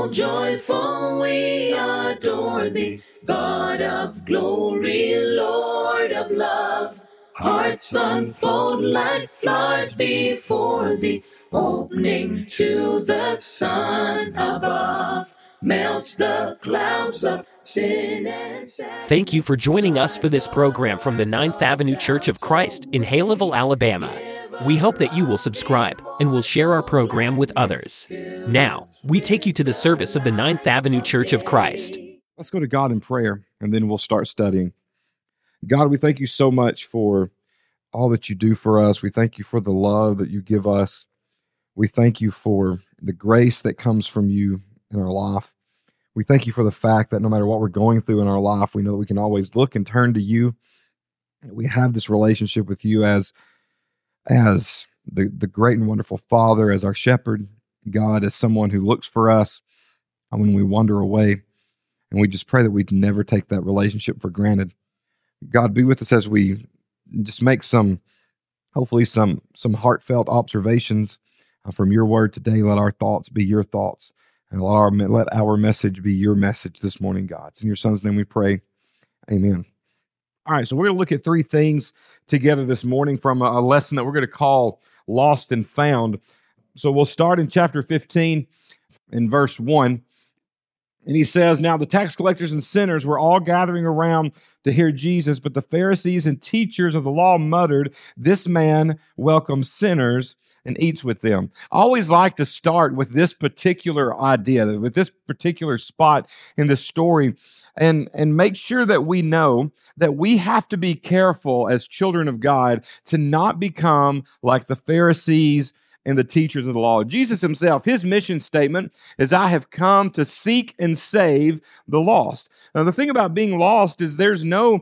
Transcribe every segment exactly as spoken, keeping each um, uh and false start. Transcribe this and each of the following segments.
all joyful we adore thee, God of glory, Lord of love. Hearts unfold like flowers before thee, opening to the sun above. Melts the clouds of sin and sadness. Thank you for joining us for this program from the Ninth Avenue Church of Christ in Haleville, Alabama. We hope that you will subscribe and will share our program with others. Now, we take you to the service of the Ninth Avenue Church of Christ. Let's go to God in prayer, and then we'll start studying. God, we thank you so much for all that you do for us. We thank you for the love that you give us. We thank you for the grace that comes from you in our life. We thank you for the fact that no matter what we're going through in our life, we know that we can always look and turn to you. We have this relationship with you as, as the, the great and wonderful Father, as our shepherd, God, as someone who looks for us when we wander away. And we just pray that we'd never take that relationship for granted. God, be with us as we just make some, hopefully some, some heartfelt observations uh, from your word today. Let our thoughts be your thoughts, and let our, let our message be your message this morning, God. It's in your Son's name we pray. Amen. All right, so we're going to look at three things together this morning from a, a lesson that we're going to call Lost and Found. So we'll start in chapter fifteen in verse one. And he says, "Now the tax collectors and sinners were all gathering around to hear Jesus, but the Pharisees and teachers of the law muttered, 'This man welcomes sinners and eats with them.'" I always like to start with this particular idea, with this particular spot in the story, and, and make sure that we know that we have to be careful as children of God to not become like the Pharisees and the teachers of the law. Jesus himself, his mission statement is, "I have come to seek and save the lost." Now, the thing about being lost is there's no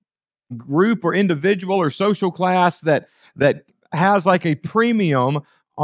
group or individual or social class that that has like a premium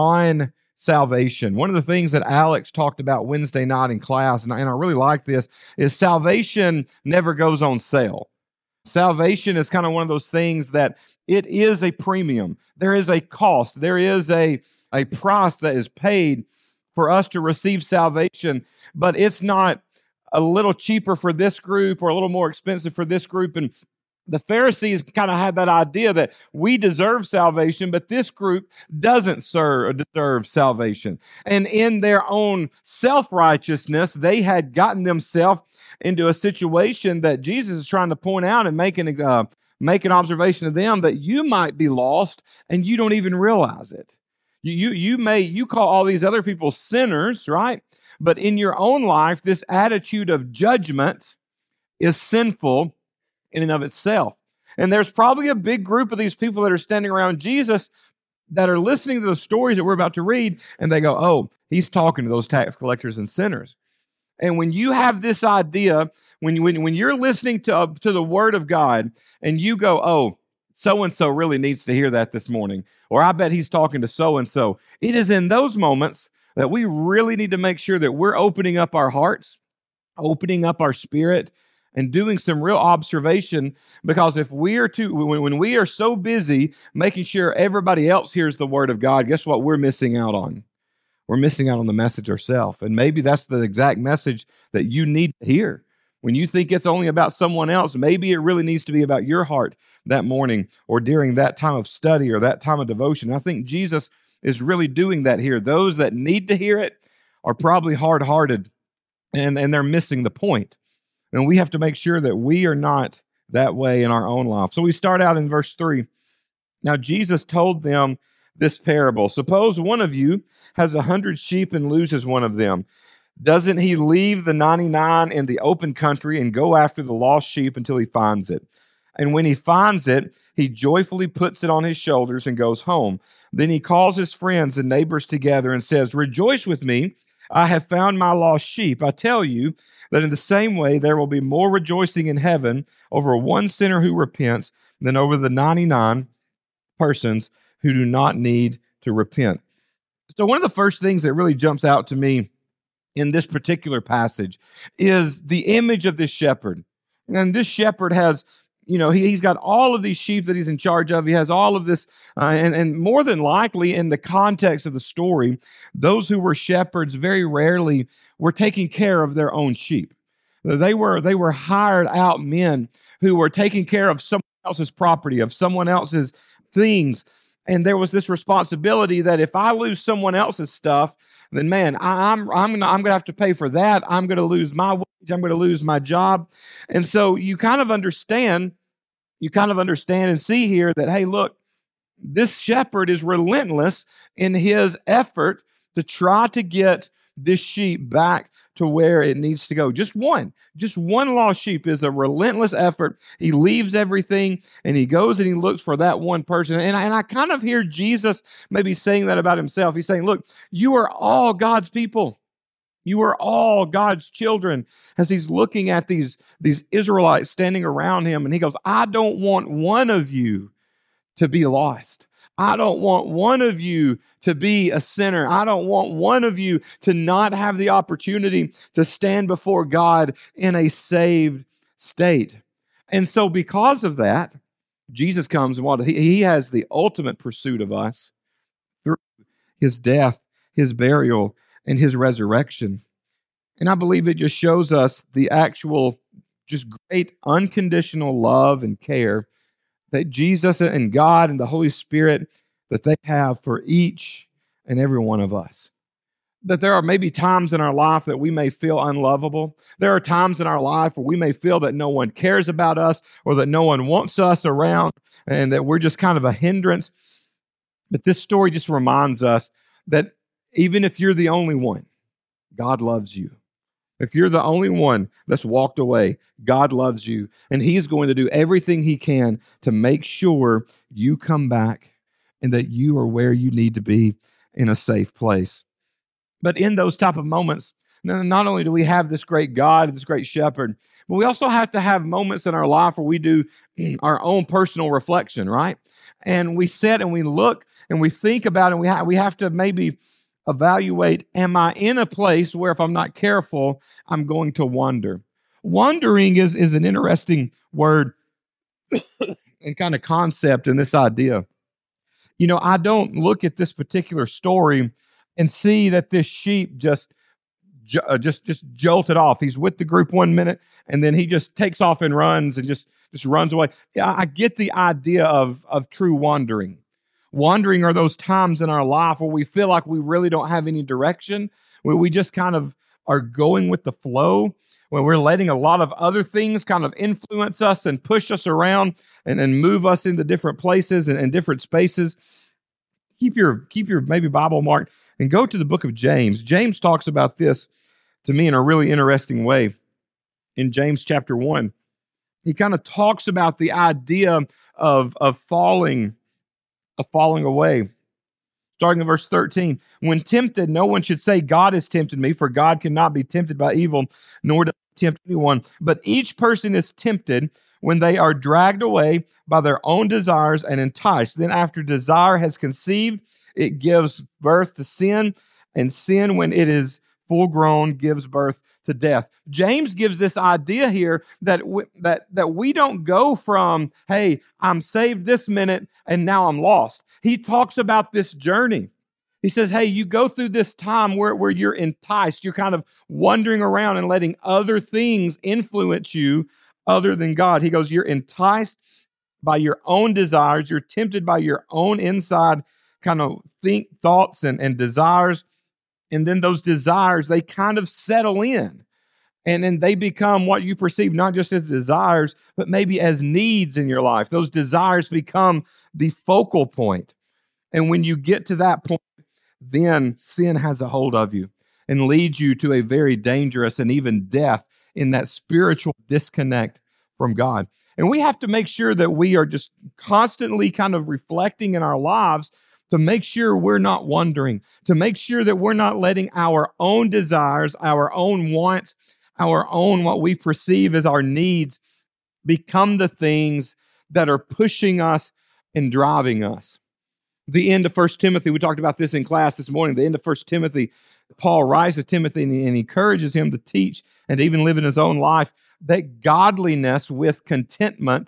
on salvation. One of the things that Alex talked about Wednesday night in class, and I, and I really like this, is salvation never goes on sale. Salvation is kind of one of those things that it is a premium. There is a cost. There is a a price that is paid for us to receive salvation, but it's not a little cheaper for this group or a little more expensive for this group. And the Pharisees kind of had that idea that we deserve salvation, but this group doesn't serve, deserve salvation. And in their own self-righteousness, they had gotten themselves into a situation that Jesus is trying to point out and make an, uh, make an observation of them that you might be lost and you don't even realize it. You, you, you may, you call all these other people sinners, right? But in your own life, this attitude of judgment is sinful in and of itself. And there's probably a big group of these people that are standing around Jesus that are listening to the stories that we're about to read, and they go, "Oh, he's talking to those tax collectors and sinners." And when you have this idea, when, you, when, when you're listening to, uh, to the Word of God, and you go, "Oh, so-and-so really needs to hear that this morning," or "I bet he's talking to so-and-so," it is in those moments that we really need to make sure that we're opening up our hearts, opening up our spirit, and doing some real observation, because if we are too, when, when we are so busy making sure everybody else hears the Word of God, guess what we're missing out on? We're missing out on the message ourselves. And maybe that's the exact message that you need to hear. When you think it's only about someone else, maybe it really needs to be about your heart that morning or during that time of study or that time of devotion. I think Jesus is really doing that here. Those that need to hear it are probably hard-hearted, and, and they're missing the point. And we have to make sure that we are not that way in our own life. So we start out in verse three. "Now Jesus told them this parable. Suppose one of you has a hundred sheep and loses one of them. Doesn't he leave the ninety-nine in the open country and go after the lost sheep until he finds it? And when he finds it, he joyfully puts it on his shoulders and goes home. Then he calls his friends and neighbors together and says, 'Rejoice with me, I have found my lost sheep.' I tell you that in the same way there will be more rejoicing in heaven over one sinner who repents than over the ninety-nine persons who do not need to repent." So one of the first things that really jumps out to me in this particular passage is the image of this shepherd. And this shepherd has you know, he, he's got all of these sheep that he's in charge of. He has all of this, uh, and, and more than likely in the context of the story, those who were shepherds very rarely were taking care of their own sheep. They were, they were hired out men who were taking care of someone else's property, of someone else's things. And there was this responsibility that if I lose someone else's stuff, then man, I, I'm I'm gonna, I'm gonna have to pay for that. I'm gonna lose my wage. I'm gonna lose my job. And so you kind of understand, you kind of understand and see here that, hey, look, this shepherd is relentless in his effort to try to get this sheep back to where it needs to go. Just one, just one lost sheep is a relentless effort. He leaves everything and he goes and he looks for that one person. And I, and I kind of hear Jesus maybe saying that about himself. He's saying, look, you are all God's people. You are all God's children, as he's looking at these, these Israelites standing around him. And he goes, I don't want one of you to be lost. I don't want one of you to be a sinner. I don't want one of you to not have the opportunity to stand before God in a saved state. And so because of that, Jesus comes and what he, he has the ultimate pursuit of us through his death, his burial, and his resurrection. And I believe it just shows us the actual just great unconditional love and care that Jesus and God and the Holy Spirit, that they have for each and every one of us. That there are maybe times in our life that we may feel unlovable. There are times in our life where we may feel that no one cares about us or that no one wants us around and that we're just kind of a hindrance. But this story just reminds us that even if you're the only one, God loves you. If you're the only one that's walked away, God loves you, and he's going to do everything he can to make sure you come back and that you are where you need to be in a safe place. But in those type of moments, not only do we have this great God, this great shepherd, but we also have to have moments in our life where we do our own personal reflection, right? And we sit and we look and we think about it, and we, ha- we have to maybe evaluate, am I in a place where if I'm not careful, I'm going to wander? Wandering is, is an interesting word and kind of concept in this idea. You know, I don't look at this particular story and see that this sheep just, uh, just, just jolted off. He's with the group one minute and then he just takes off and runs and just, just runs away. Yeah, I get the idea of, of true wandering. Wandering are those times in our life where we feel like we really don't have any direction, where we just kind of are going with the flow, where we're letting a lot of other things kind of influence us and push us around and, and move us into different places and, and different spaces. Keep your, keep your maybe Bible marked and go to the book of James. James talks about this to me in a really interesting way. In James chapter one, he kind of talks about the idea of, of falling of falling away. Starting in verse thirteen, when tempted, no one should say, God has tempted me, for God cannot be tempted by evil, nor does he tempt anyone. But each person is tempted when they are dragged away by their own desires and enticed. Then after desire has conceived, it gives birth to sin, and sin, when it is full grown, gives birth to death. James gives this idea here that w- that that we don't go from, hey, I'm saved this minute and now I'm lost. He talks about this journey. He says, hey, you go through this time where, where you're enticed. You're kind of wandering around and letting other things influence you other than God. He goes, you're enticed by your own desires. You're tempted by your own inside kind of think, thoughts and, and desires. And then those desires, they kind of settle in. And then they become what you perceive not just as desires, but maybe as needs in your life. Those desires become the focal point. And when you get to that point, then sin has a hold of you and leads you to a very dangerous and even death in that spiritual disconnect from God. And we have to make sure that we are just constantly kind of reflecting in our lives to make sure we're not wandering, to make sure that we're not letting our own desires, our own wants, our own what we perceive as our needs become the things that are pushing us and driving us. The end of First Timothy, we talked about this in class this morning, the end of First Timothy, Paul writes to Timothy and he encourages him to teach and even live in his own life that godliness with contentment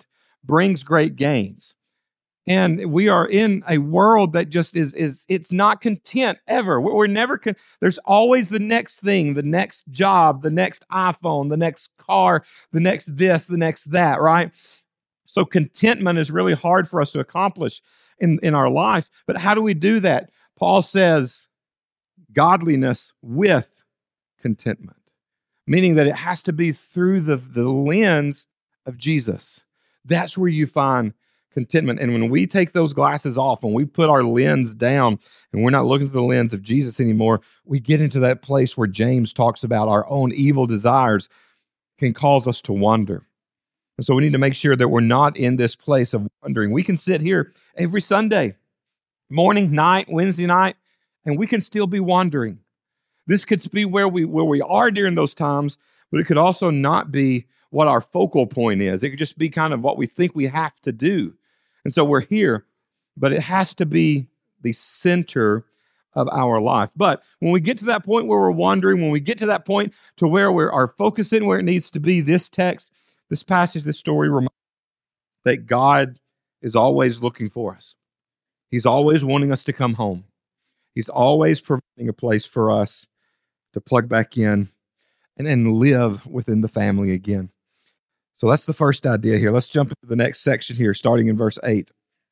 brings great gains. And we are in a world that just is, is it's not content ever. We're, we're never, con- there's always the next thing, the next job, the next iPhone, the next car, the next this, the next that, right? So contentment is really hard for us to accomplish in, in our life. But how do we do that? Paul says godliness with contentment, meaning that it has to be through the, the lens of Jesus. That's where you find contentment. And when we take those glasses off, when we put our lens down and we're not looking through the lens of Jesus anymore, we get into that place where James talks about our own evil desires can cause us to wander. And so we need to make sure that we're not in this place of wandering. We can sit here every Sunday, morning, night, Wednesday night, and we can still be wandering. This could be where we where we are during those times, but it could also not be what our focal point is. It could just be kind of what we think we have to do. And so we're here, but it has to be the center of our life. But when we get to that point where we're wandering, when we get to that point to where we're our focus in where it needs to be, this text, this passage, this story reminds us that God is always looking for us. He's always wanting us to come home. He's always providing a place for us to plug back in and, and live within the family again. So that's the first idea here. Let's jump into the next section here, starting in verse eight.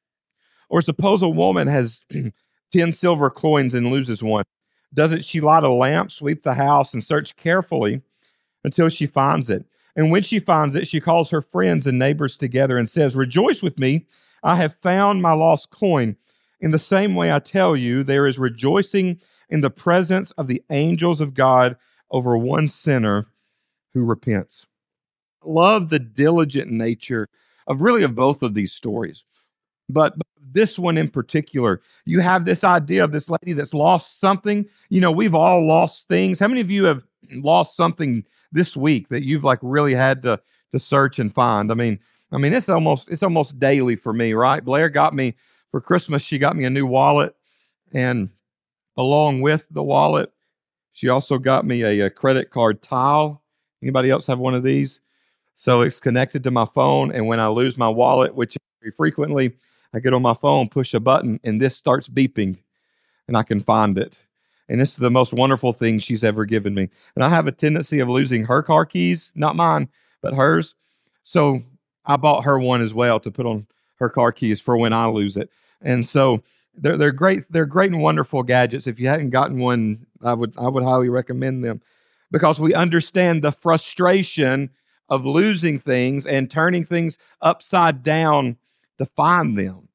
Or suppose a woman has ten silver coins and loses one. Doesn't she light a lamp, sweep the house, and search carefully until she finds it? And when she finds it, she calls her friends and neighbors together and says, "Rejoice with me, I have found my lost coin." In the same way, I tell you, there is rejoicing in the presence of the angels of God over one sinner who repents. Love the diligent nature of really of both of these stories. But, but this one in particular, you have this idea of this lady that's lost something. You know, we've all lost things. How many of you have lost something this week that you've like really had to to search and find? I mean, I mean, it's almost it's almost daily for me, right? Blair got me for Christmas. She got me a new wallet, and along with the wallet, she also got me a, a credit card tile. Anybody else have one of these? So it's connected to my phone, and when I lose my wallet, which very frequently, I get on my phone, push a button, and this starts beeping, and I can find it. And this is the most wonderful thing she's ever given me. And I have a tendency of losing her car keys, not mine, but hers. So I bought her one as well to put on her car keys for when I lose it. And so they're they're great. They're great and wonderful gadgets. If you hadn't gotten one, I would I would highly recommend them, because we understand the frustration of losing things and turning things upside down to find them.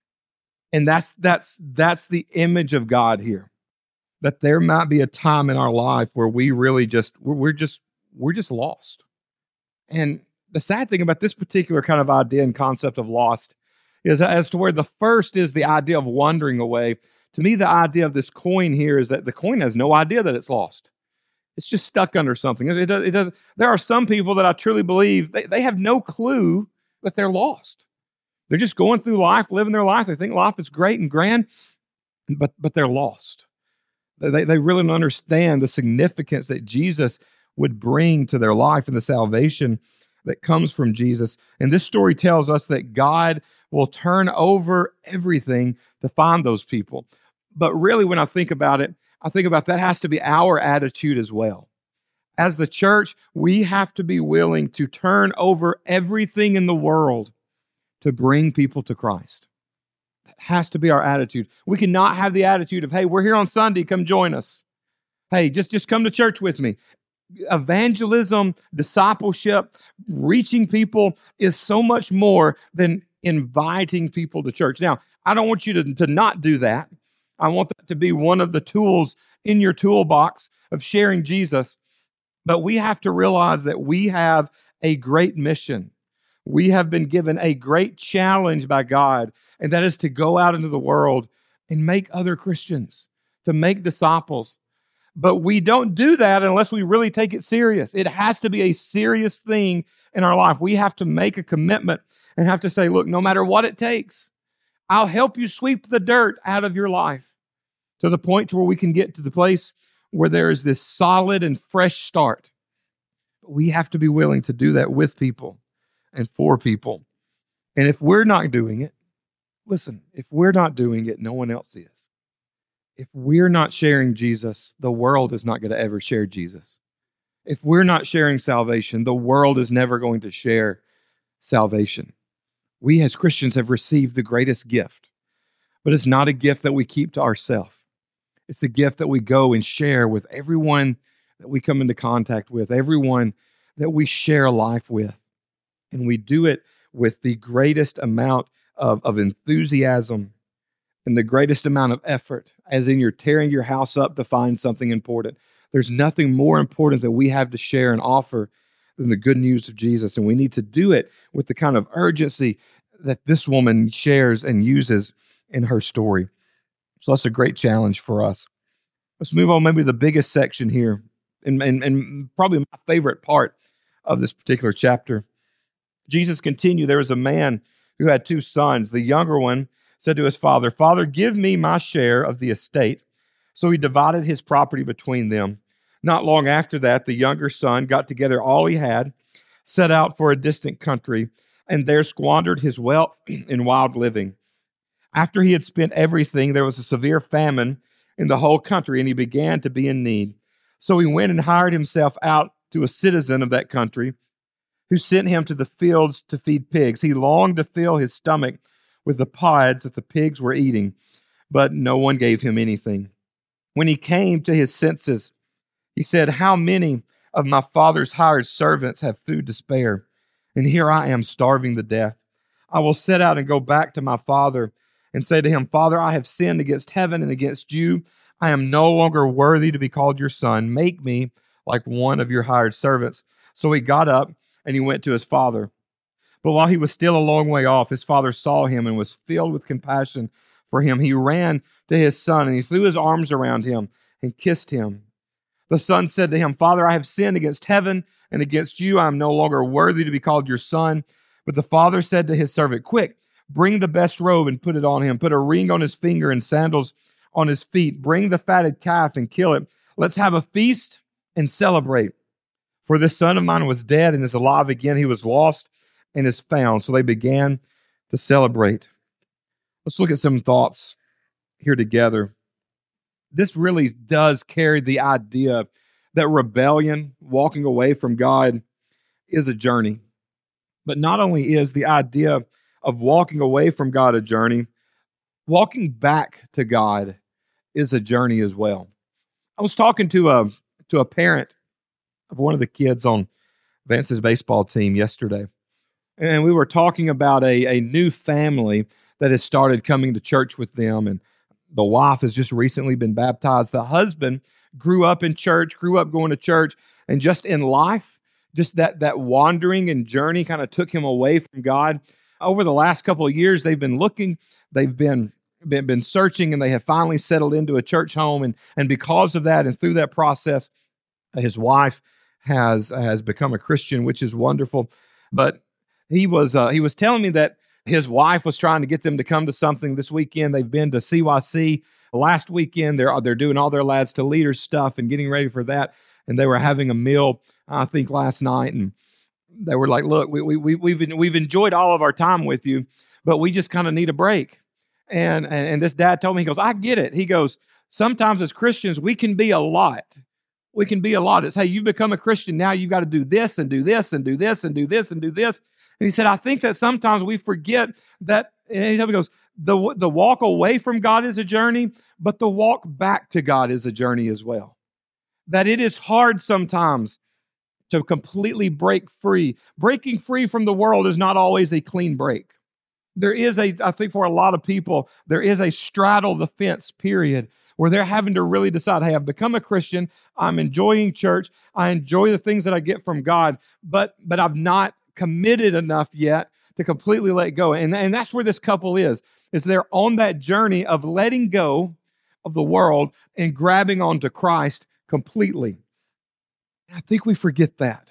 And that's that's that's the image of God here. That there might be a time in our life where we really just we're, we're just we're just lost. And the sad thing about this particular kind of idea and concept of lost is as to where the first is the idea of wandering away. To me, the idea of this coin here is that the coin has no idea that it's lost. It's just stuck under something. It does, it does, there are some people that I truly believe they, they have no clue that they're lost. They're just going through life, living their life. They think life is great and grand, but but they're lost. They, they really don't understand the significance that Jesus would bring to their life and the salvation that comes from Jesus. And this story tells us that God will turn over everything to find those people. But really, when I think about it, I think about that has to be our attitude as well. As the church, we have to be willing to turn over everything in the world to bring people to Christ. That has to be our attitude. We cannot have the attitude of, hey, we're here on Sunday, come join us. Hey, just, just come to church with me. Evangelism, discipleship, reaching people is so much more than inviting people to church. Now, I don't want you to, to not do that. I want that to be one of the tools in your toolbox of sharing Jesus. But we have to realize that we have a great mission. We have been given a great challenge by God, and that is to go out into the world and make other Christians, to make disciples. But we don't do that unless we really take it serious. It has to be a serious thing in our life. We have to make a commitment and have to say, look, no matter what it takes, I'll help you sweep the dirt out of your life to the point to where we can get to the place where there is this solid and fresh start. But we have to be willing to do that with people and for people. And if we're not doing it, listen, if we're not doing it, no one else is. If we're not sharing Jesus, the world is not going to ever share Jesus. If we're not sharing salvation, the world is never going to share salvation. We as Christians have received the greatest gift, but it's not a gift that we keep to ourselves. It's a gift that we go and share with everyone that we come into contact with, everyone that we share life with. And we do it with the greatest amount of, of enthusiasm and the greatest amount of effort, as in you're tearing your house up to find something important. There's nothing more important that we have to share and offer than the good news of Jesus. And we need to do it with the kind of urgency that this woman shares and uses in her story. So that's a great challenge for us. Let's move on maybe to the biggest section here, and, and, and probably my favorite part of this particular chapter. Jesus continued, there was a man who had two sons. The younger one said to his father, "Father, give me my share of the estate." So he divided his property between them. Not long after that, the younger son got together all he had, set out for a distant country, and there squandered his wealth in wild living. After he had spent everything, there was a severe famine in the whole country, and he began to be in need. So he went and hired himself out to a citizen of that country, who sent him to the fields to feed pigs. He longed to fill his stomach with the pods that the pigs were eating, but no one gave him anything. When he came to his senses, he said, "How many of my father's hired servants have food to spare? And here I am starving to death. I will set out and go back to my father and say to him, 'Father, I have sinned against heaven and against you. I am no longer worthy to be called your son. Make me like one of your hired servants.' So he got up and he went to his father. But while he was still a long way off, his father saw him and was filled with compassion for him. He ran to his son and he threw his arms around him and kissed him. The son said to him, 'Father, I have sinned against heaven and against you. I am no longer worthy to be called your son.' But the father said to his servant, 'Quick, bring the best robe and put it on him. Put a ring on his finger and sandals on his feet. Bring the fatted calf and kill it. Let's have a feast and celebrate. For this son of mine was dead and is alive again. He was lost and is found.' So they began to celebrate." Let's look at some thoughts here together. This really does carry the idea that rebellion, walking away from God, is a journey. But not only is the idea of walking away from God a journey, walking back to God is a journey as well. I was talking to a to a parent of one of the kids on Vance's baseball team yesterday. And we were talking about a, a new family that has started coming to church with them. And the wife has just recently been baptized. The husband grew up in church, grew up going to church, and just in life, just that, that wandering and journey kind of took him away from God. Over the last couple of years, they've been looking, they've been, been, been searching, and they have finally settled into a church home. And, and because of that, and through that process, his wife has, has become a Christian, which is wonderful. But He was uh, he was telling me that his wife was trying to get them to come to something this weekend. They've been to C Y C last weekend. They're they're doing all their Lads to Leaders stuff and getting ready for that. And they were having a meal, I think, last night. And they were like, "Look, we we we we've we've enjoyed all of our time with you, but we just kind of need a break." And, and and this dad told me, he goes, "I get it." He goes, "Sometimes as Christians, we can be a lot. We can be a lot. It's, hey, you've become a Christian. Now you got to do this and do this and do this and do this and do this." And he said, "I think that sometimes we forget that," and he goes, the, the walk away from God is a journey, but the walk back to God is a journey as well. That it is hard sometimes to completely break free. Breaking free from the world is not always a clean break. There is a, I think for a lot of people, there is a straddle the fence period where they're having to really decide, hey, I've become a Christian, I'm enjoying church, I enjoy the things that I get from God, but but I've not committed enough yet to completely let go. And, and that's where this couple is, is they're on that journey of letting go of the world and grabbing onto Christ completely. And I think we forget that.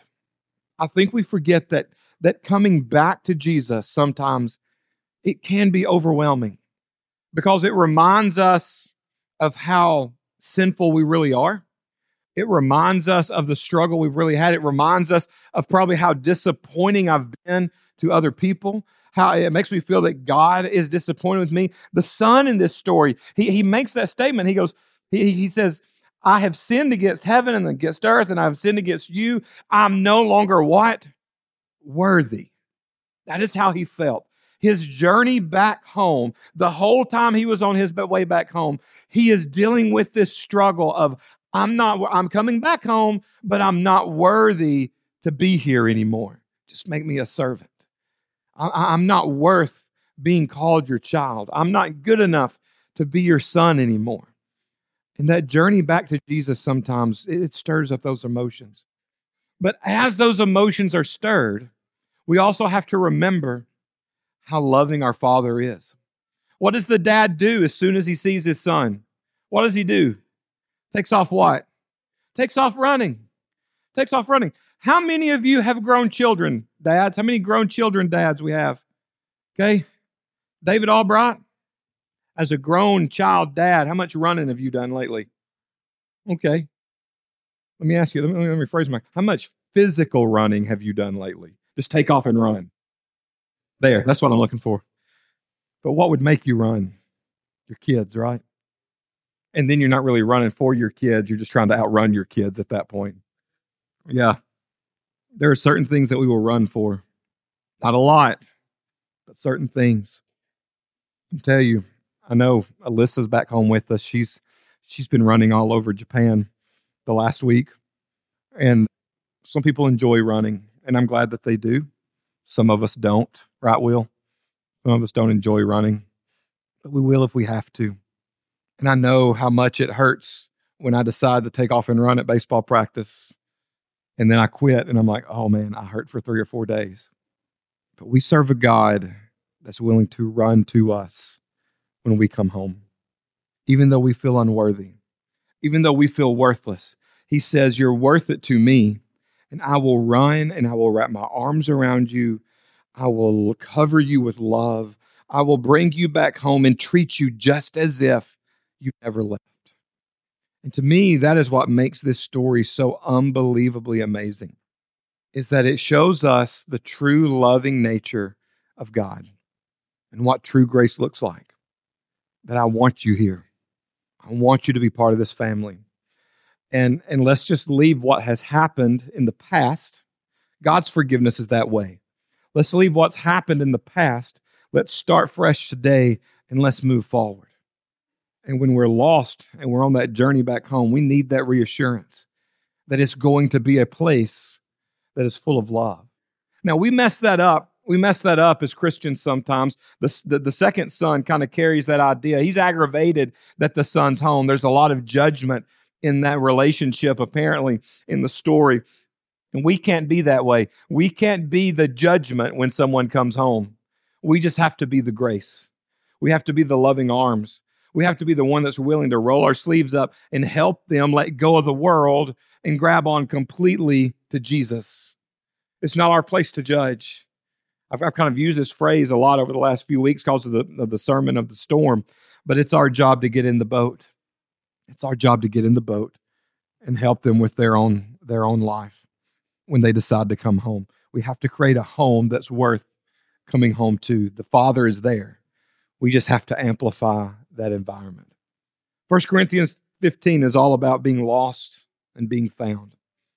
I think we forget that, that coming back to Jesus sometimes it can be overwhelming because it reminds us of how sinful we really are. It reminds us of the struggle we've really had. It reminds us of probably how disappointing I've been to other people, how it makes me feel that God is disappointed with me. The son in this story, he, he makes that statement. He goes, he, he says, I have sinned against heaven and against earth, and I have sinned against you. I'm no longer what? Worthy. That is how he felt. His journey back home, the whole time he was on his way back home, he is dealing with this struggle of, I'm not, I'm coming back home, but I'm not worthy to be here anymore. Just make me a servant. I, I'm not worth being called your child. I'm not good enough to be your son anymore. And that journey back to Jesus sometimes, it stirs up those emotions. But as those emotions are stirred, we also have to remember how loving our Father is. What does the dad do as soon as he sees his son? What does he do? Takes off what? Takes off running. Takes off running. How many of you have grown children, dads? How many grown children dads we have? Okay. David Albright, as a grown child dad, how much running have you done lately? Okay. Let me ask you, let me, let me rephrase my, how much physical running have you done lately? Just take off and run. There, that's what I'm looking for. But what would make you run? Your kids, right? And then you're not really running for your kids. You're just trying to outrun your kids at that point. Yeah. There are certain things that we will run for. Not a lot, but certain things. I'll tell you, I know Alyssa's back home with us. She's she's been running all over Japan the last week. And some people enjoy running, and I'm glad that they do. Some of us don't, right, Will? Some of us don't enjoy running, but we will if we have to. And I know how much it hurts when I decide to take off and run at baseball practice, and then I quit, and I'm like, oh man, I hurt for three or four days. But we serve a God that's willing to run to us when we come home. Even though we feel unworthy, even though we feel worthless, he says, you're worth it to me, and I will run and I will wrap my arms around you. I will cover you with love. I will bring you back home and treat you just as if you never left. And to me, that is what makes this story so unbelievably amazing, is that it shows us the true loving nature of God and what true grace looks like. That I want you here. I want you to be part of this family. And, and let's just leave what has happened in the past. God's forgiveness is that way. Let's leave what's happened in the past. Let's start fresh today, and let's move forward. And when we're lost and we're on that journey back home, we need that reassurance that it's going to be a place that is full of love. Now, we mess that up. We mess that up as Christians sometimes. The, the, the second son kind of carries that idea. He's aggravated that the son's home. There's a lot of judgment in that relationship, apparently, in the story. And we can't be that way. We can't be the judgment when someone comes home. We just have to be the grace. We have to be the loving arms. We have to be the one that's willing to roll our sleeves up and help them let go of the world and grab on completely to Jesus. It's not our place to judge. I've, I've kind of used this phrase a lot over the last few weeks because of the, of the sermon of the storm, but it's our job to get in the boat. It's our job to get in the boat and help them with their own, their own life when they decide to come home. We have to create a home that's worth coming home to. The Father is there. We just have to amplify that environment. First Corinthians fifteen is all about being lost and being found.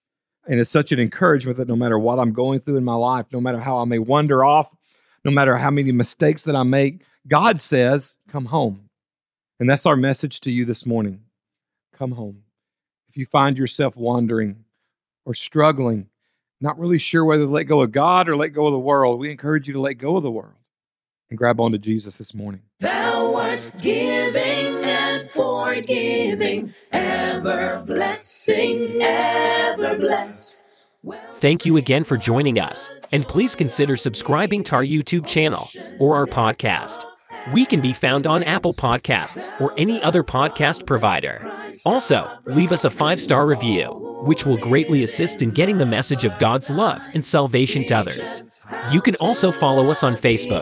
And it's such an encouragement that no matter what I'm going through in my life, no matter how I may wander off, no matter how many mistakes that I make, God says, come home. And that's our message to you this morning. Come home. If you find yourself wandering or struggling, not really sure whether to let go of God or let go of the world, we encourage you to let go of the world and grab onto Jesus this morning. Thou art giving and forgiving, ever blessing, ever blessed. Thank you again for joining us, and please consider subscribing to our YouTube channel or our podcast. We can be found on Apple Podcasts or any other podcast provider. Also, leave us a five-star review, which will greatly assist in getting the message of God's love and salvation to others. You can also follow us on Facebook,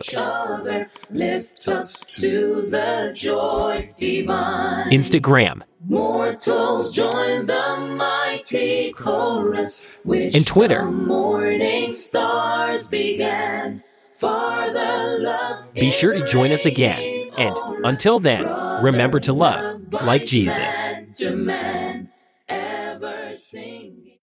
Lift us to the joy divine. Instagram, Mortals join the mighty chorus, which and Twitter. the morning stars began. farther love. Be sure to join us again. And until then, remember to love like Jesus. To man, ever singing.